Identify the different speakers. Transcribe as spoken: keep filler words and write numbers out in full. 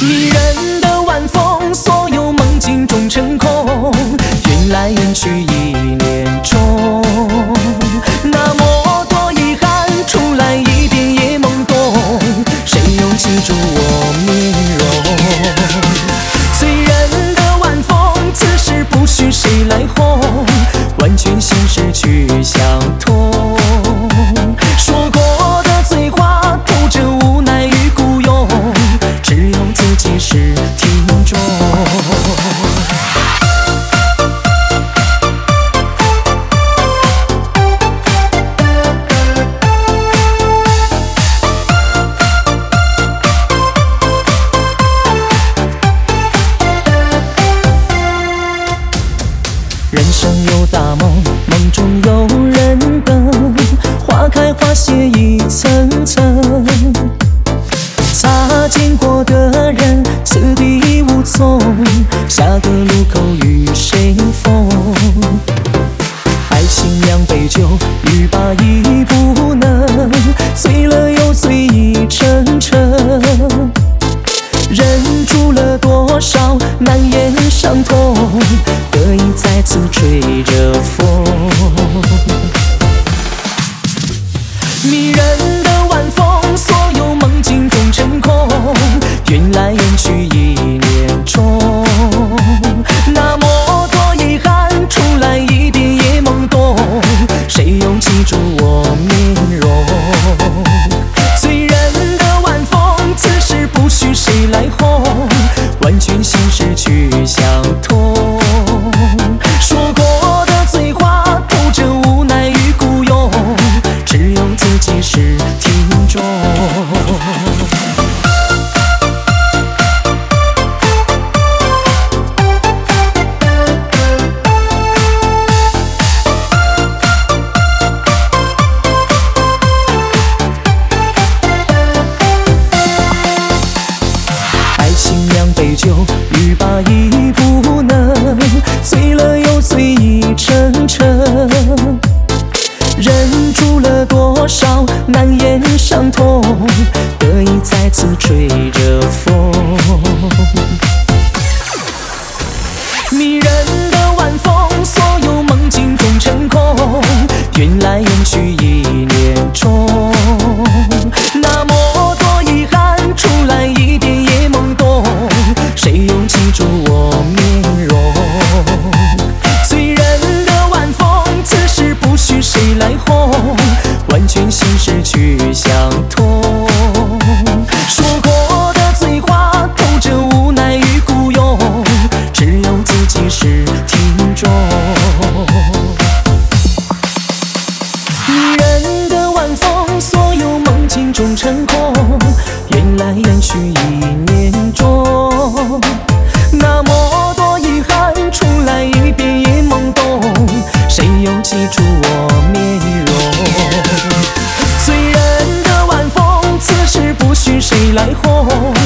Speaker 1: 迷人的晚风，所有梦境中成空，缘来缘去一念中。那么多遗憾，出来一遍也懵懂，谁又记住我面容？醉人的晚风，此时不许谁来哄，完全心事去相通。说过的醉话，透着无奈与孤勇，只有自己是听众。人生有大梦，梦中有人等，花开花谢一层层。擦肩过的人，此地无从，下个路口与谁逢？爱情两杯酒，欲罢亦不能，醉了又醉意沉沉。忍住了多少难言伤痛，得以再次吹着风。迷人的晚风，所有梦境中成空，缘来缘去一念中。那么多遗憾，出来一遍也懵懂，谁又记住我面容？醉人的晚风，此时不许谁来哄，完全心事去相通。说过的醉话，透着无奈与孤勇，只有自己是听众。爱情两杯酒，欲罢亦不能，醉了又醉意沉沉。忍住了多少难言伤痛，得以再次吹着风。迷人的晚风，所有梦境中成空，缘来缘去一念中。那么多遗憾，出来一遍也懵懂，谁又记住我面容？醉人的晚风，此时不许谁来哄，完全心事去相通。说过的醉话，透着无奈与孤勇，只有自己是听众。迷人的晚风，所有梦境中成空，缘来缘去一念中。那么多遗憾，出来一遍也懵懂，谁又记住我面容？醉人的晚风，此时不许谁来哄，